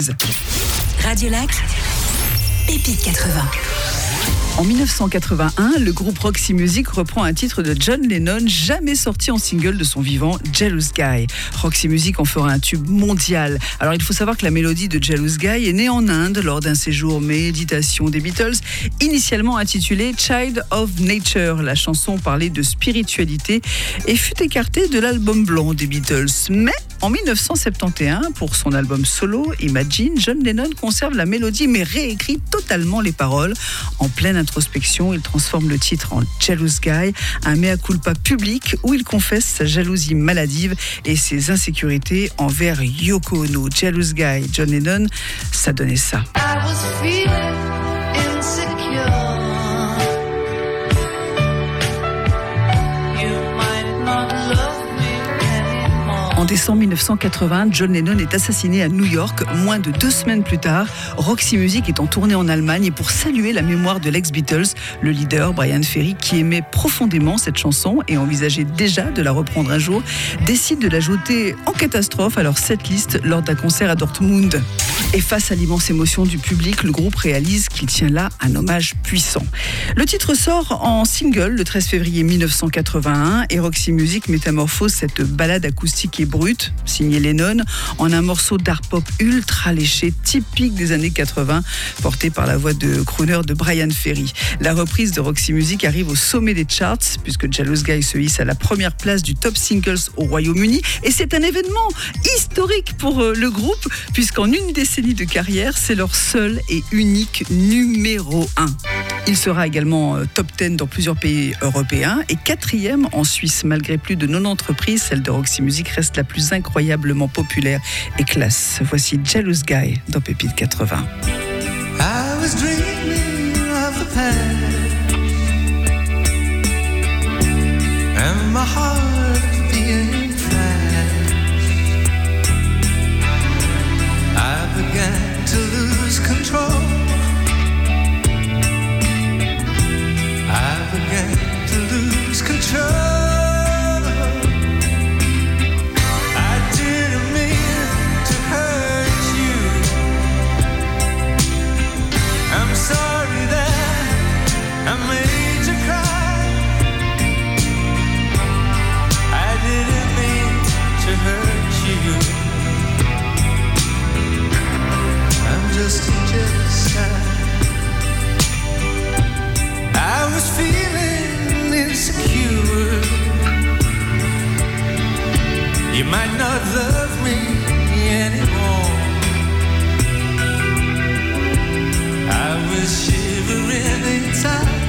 Radio Lac, Pépite 80. En 1981, le groupe Roxy Music reprend un titre de John Lennon jamais sorti en single de son vivant, Jealous Guy. Roxy Music en fera un tube mondial. Alors il faut savoir que la mélodie de Jealous Guy est née en Inde lors d'un séjour méditation des Beatles, initialement intitulée Child of Nature. La chanson parlait de spiritualité et fut écartée de l'album blanc des Beatles. Mais en 1971, pour son album solo, Imagine, John Lennon conserve la mélodie mais réécrit totalement les paroles. En pleine introspection, il transforme le titre en Jealous Guy, un mea culpa public où il confesse sa jalousie maladive et ses insécurités envers Yoko Ono. Jealous Guy, John Lennon, ça donnait ça. En décembre 1980, John Lennon est assassiné à New York. Moins de 2 semaines plus tard, Roxy Music est en tournée en Allemagne et pour saluer la mémoire de l'ex-Beatles, le leader Brian Ferry, qui aimait profondément cette chanson et envisageait déjà de la reprendre un jour, décide de l'ajouter en catastrophe à leur setlist lors d'un concert à Dortmund. Et face à l'immense émotion du public, le groupe réalise qu'il tient là un hommage puissant. Le titre sort en single le 13 février 1981 et Roxy Music métamorphose cette ballade acoustique et brute, signée Lennon, en un morceau d'art pop ultra léché, typique des années 80, porté par la voix de crooner de Brian Ferry. La reprise de Roxy Music arrive au sommet des charts, puisque Jealous Guy se hisse à la première place du top singles au Royaume-Uni, et c'est un événement historique pour le groupe, puisqu'en une décennie de carrière, c'est leur seul et unique numéro 1. Il sera également top 10 dans plusieurs pays européens et 4e en Suisse. Malgré plus de 90 reprises, celle de Roxy Music reste la plus incroyablement populaire et classe. Voici Jealous Guy dans Pépite 80. I was dreaming of the past and my heart being fast. I began to lose control. I began to lose control. Just a jealous guy. I was feeling insecure. You might not love me anymore. I was shivering inside.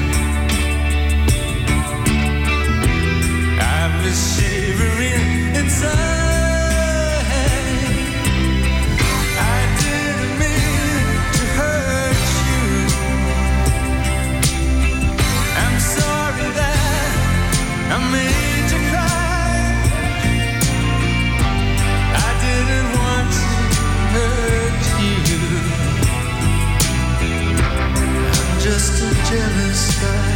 I was shivering inside. Just a jealous guy.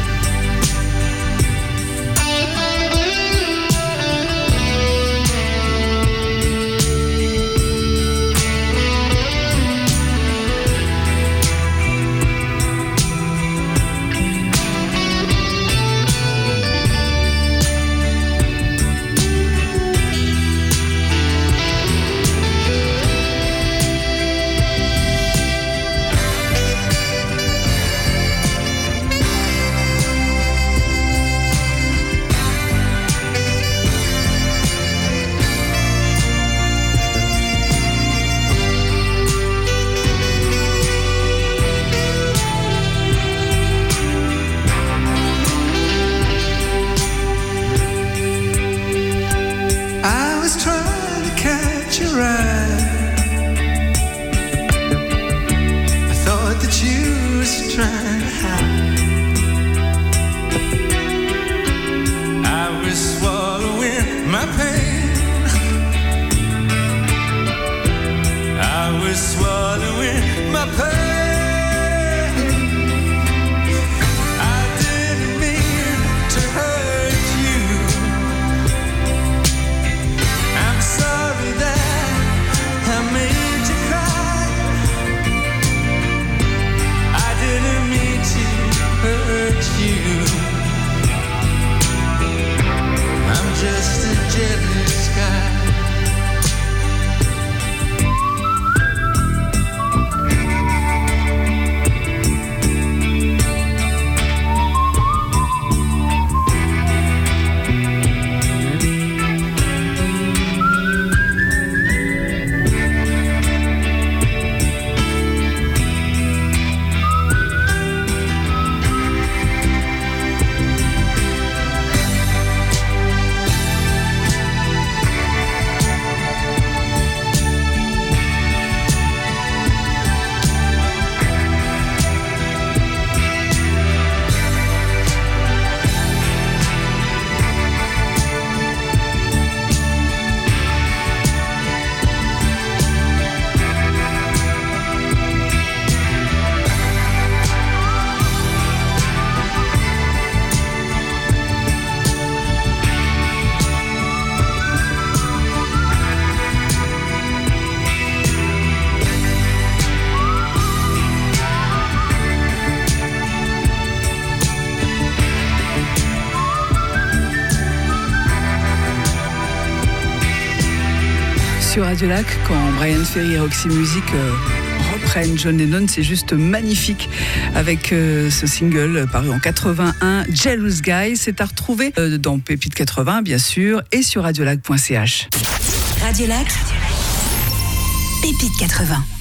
Swallowing my pain. I didn't mean to hurt you. I'm sorry that I made you cry. Sur Radio Lac, quand Brian Ferry et Roxy Music reprennent John Lennon, c'est juste magnifique avec ce single paru en 81, Jealous Guy. C'est à retrouver dans Pépite 80 bien sûr et sur radiolac.ch. Radio Lac, Pépite 80.